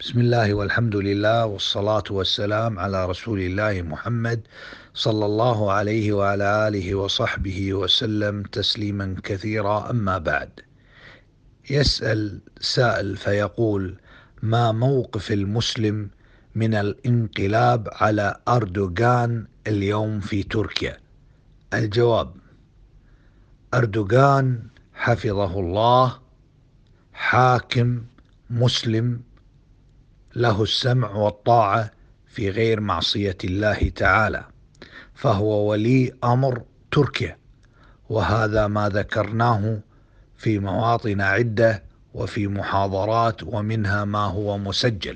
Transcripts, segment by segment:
بسم الله والحمد لله والصلاة والسلام على رسول الله محمد صلى الله عليه وعلى آله وصحبه وسلم تسليما كثيرا. أما بعد، يسأل سائل فيقول: ما موقف المسلم من الانقلاب على أردوغان اليوم في تركيا؟ الجواب: أردوغان حفظه الله حاكم مسلم له السمع والطاعة في غير معصية الله تعالى، فهو ولي أمر تركيا، وهذا ما ذكرناه في مواطن عدة وفي محاضرات، ومنها ما هو مسجل.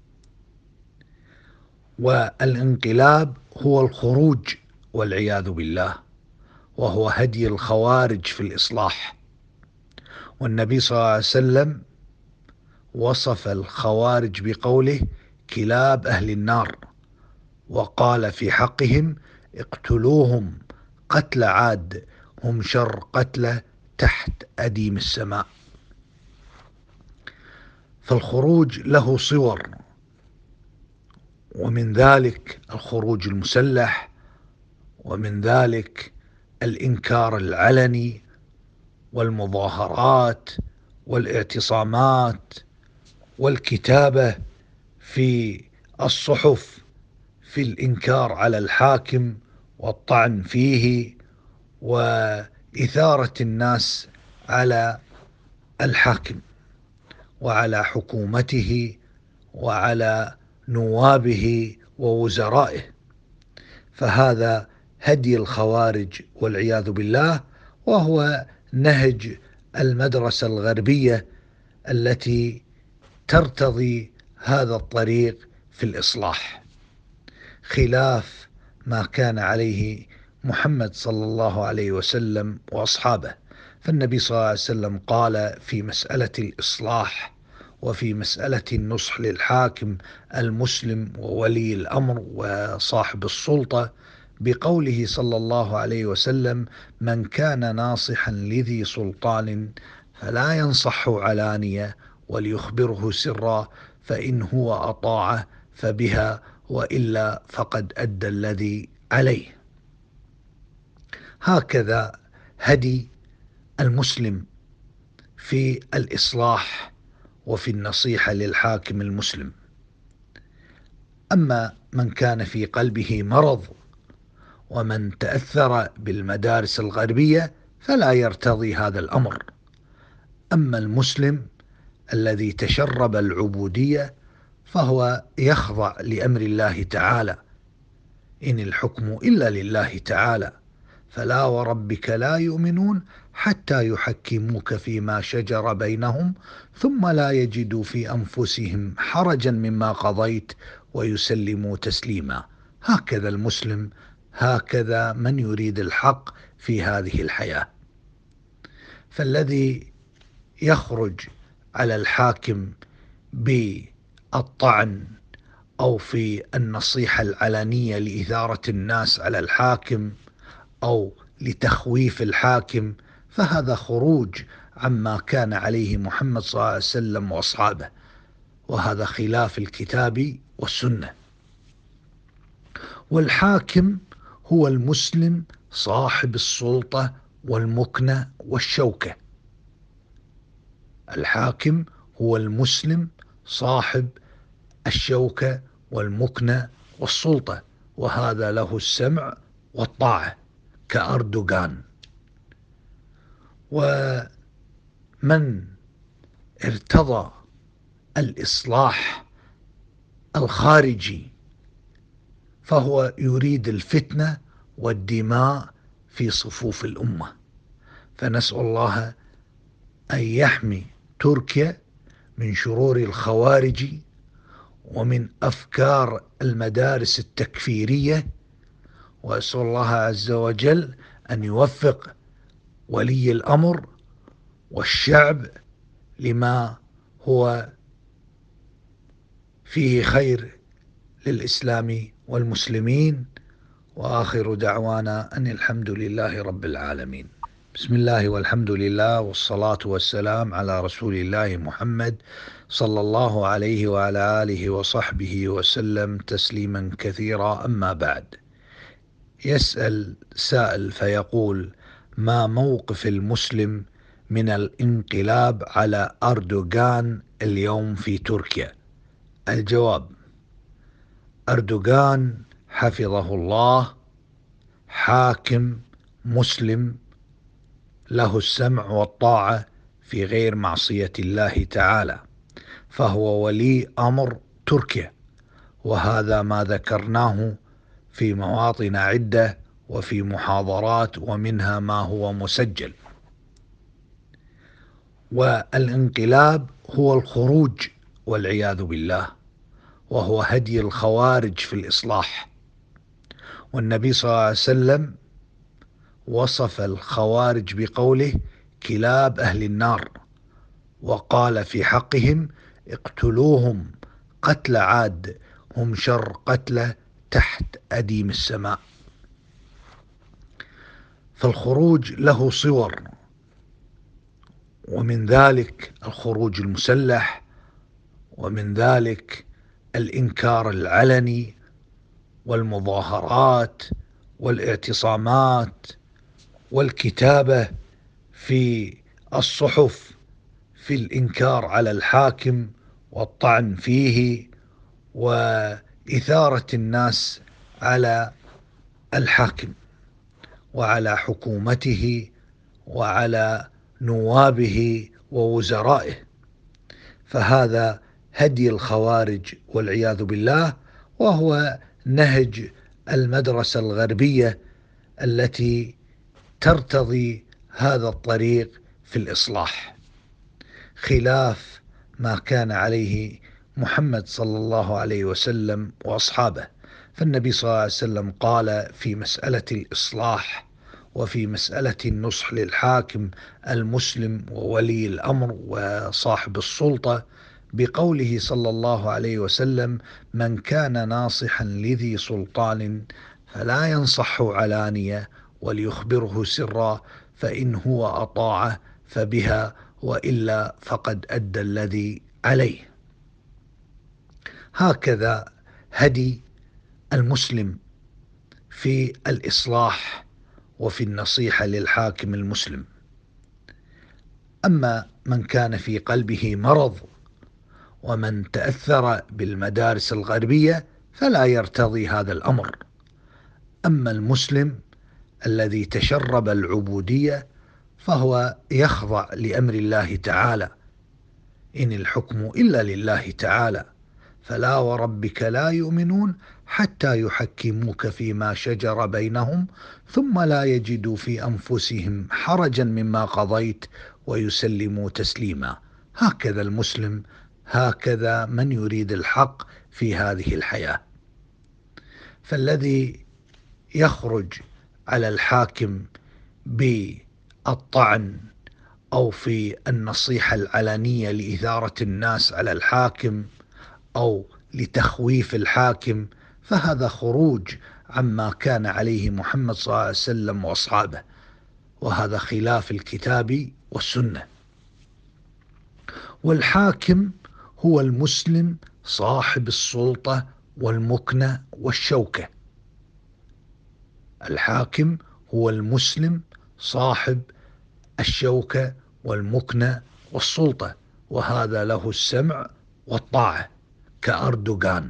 والانقلاب هو الخروج والعياذ بالله، وهو هدي الخوارج في الإصلاح. والنبي صلى الله عليه وسلم وصف الخوارج بقوله: كلاب أهل النار، وقال في حقهم: اقتلوهم قتل عاد، هم شر قتله تحت أديم السماء. فالخروج له صور، ومن ذلك الخروج المسلح، ومن ذلك الإنكار العلني والمظاهرات والاعتصامات والكتابة في الصحف في الإنكار على الحاكم والطعن فيه وإثارة الناس على الحاكم وعلى حكومته وعلى نوابه ووزرائه. فهذا هدي الخوارج والعياذ بالله، وهو نهج المدرسة الغربية التي ترتضي هذا الطريق في الإصلاح، خلاف ما كان عليه محمد صلى الله عليه وسلم وأصحابه. فالنبي صلى الله عليه وسلم قال في مسألة الإصلاح وفي مسألة النصح للحاكم المسلم وولي الأمر وصاحب السلطة بقوله صلى الله عليه وسلم: من كان ناصحا لذي سلطان فلا ينصحه علانية وليخبره سرا، فإن هو أطاعه فبها، وإلا فقد أدى الذي عليه. هكذا هدي المسلم في الإصلاح وفي النصيحة للحاكم المسلم. أما من كان في قلبه مرض ومن تأثر بالمدارس الغربية فلا يرتضي هذا الأمر. أما المسلم الذي تشرب العبودية فهو يخضع لأمر الله تعالى: إن الحكم إلا لله تعالى، فلا وربك لا يؤمنون حتى يحكموك فيما شجر بينهم ثم لا يجدوا في أنفسهم حرجا مما قضيت ويسلموا تسليما. هكذا المسلم، هكذا من يريد الحق في هذه الحياة. فالذي يخرج على الحاكم بالطعن أو في النصيحة العلنية لإثارة الناس على الحاكم أو لتخويف الحاكم، فهذا خروج عما كان عليه محمد صلى الله عليه وسلم وأصحابه، وهذا خلاف الكتاب والسنة. والحاكم هو المسلم صاحب السلطة والمكنة والشوكة. الحاكم هو المسلم صاحب الشوكة والمكنة والسلطة، وهذا له السمع والطاعة كأردوغان. ومن ارتضى الإصلاح الخارجي فهو يريد الفتنة والدماء في صفوف الأمة. فنسأل الله أن يحمي تركيا من شرور الخوارج ومن أفكار المدارس التكفيرية، وأسأل الله عز وجل أن يوفق ولي الأمر والشعب لما هو فيه خير للإسلام والمسلمين. وآخر دعوانا أن الحمد لله رب العالمين. بسم الله والحمد لله والصلاة والسلام على رسول الله محمد صلى الله عليه وعلى آله وصحبه وسلم تسليما كثيرا. أما بعد، يسأل سائل فيقول: ما موقف المسلم من الانقلاب على أردوغان اليوم في تركيا؟ الجواب: أردوغان حفظه الله حاكم مسلم له السمع والطاعة في غير معصية الله تعالى، فهو ولي أمر تركيا، وهذا ما ذكرناه في مواطن عدة وفي محاضرات، ومنها ما هو مسجل. والانقلاب هو الخروج والعياذ بالله، وهو هدي الخوارج في الإصلاح. والنبي صلى الله عليه وسلم وصف الخوارج بقوله: كلاب أهل النار، وقال في حقهم: اقتلوهم قتل عاد، هم شر قتله تحت أديم السماء. فالخروج له صور، ومن ذلك الخروج المسلح، ومن ذلك الإنكار العلني والمظاهرات والاعتصامات والكتابة في الصحف في الإنكار على الحاكم والطعن فيه وإثارة الناس على الحاكم وعلى حكومته وعلى نوابه ووزرائه. فهذا هدي الخوارج والعياذ بالله، وهو نهج المدرسة الغربية التي ترتضي هذا الطريق في الإصلاح، خلاف ما كان عليه محمد صلى الله عليه وسلم وأصحابه. فالنبي صلى الله عليه وسلم قال في مسألة الإصلاح وفي مسألة النصح للحاكم المسلم وولي الأمر وصاحب السلطة بقوله صلى الله عليه وسلم: من كان ناصحا لذي سلطان فلا ينصحه علانية وليخبره سرا، فإن هو أطاعه فبها، وإلا فقد أدى الذي عليه. هكذا هدي المسلم في الإصلاح وفي النصيحة للحاكم المسلم. أما من كان في قلبه مرض ومن تأثر بالمدارس الغربية فلا يرتضي هذا الأمر. أما المسلم الذي تشرب العبودية فهو يخضع لأمر الله تعالى: إن الحكم إلا لله تعالى، فلا وربك لا يؤمنون حتى يحكموك فيما شجر بينهم ثم لا يجدوا في أنفسهم حرجا مما قضيت ويسلموا تسليما. هكذا المسلم، هكذا من يريد الحق في هذه الحياة. فالذي يخرج على الحاكم بالطعن أو في النصيحة العلنية لإثارة الناس على الحاكم أو لتخويف الحاكم، فهذا خروج عما كان عليه محمد صلى الله عليه وسلم وأصحابه، وهذا خلاف الكتاب والسنة. والحاكم هو المسلم صاحب السلطة والمكنة والشوكة. الحاكم هو المسلم صاحب الشوكة والمكنة والسلطة، وهذا له السمع والطاعة كأردوغان.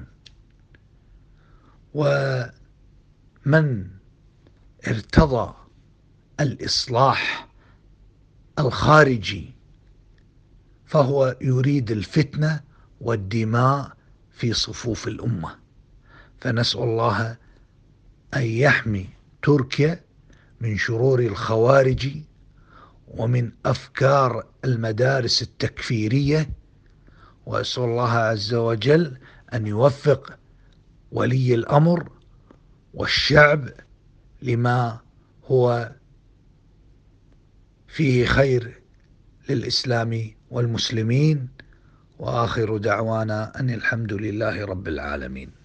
ومن ارتضى الإصلاح الخارجي فهو يريد الفتنة والدماء في صفوف الأمة. فنسأل الله أن يحمي تركيا من شرور الخوارج ومن أفكار المدارس التكفيرية، وأسأل الله عز وجل أن يوفق ولي الأمر والشعب لما هو فيه خير للإسلام والمسلمين. وآخر دعوانا أن الحمد لله رب العالمين.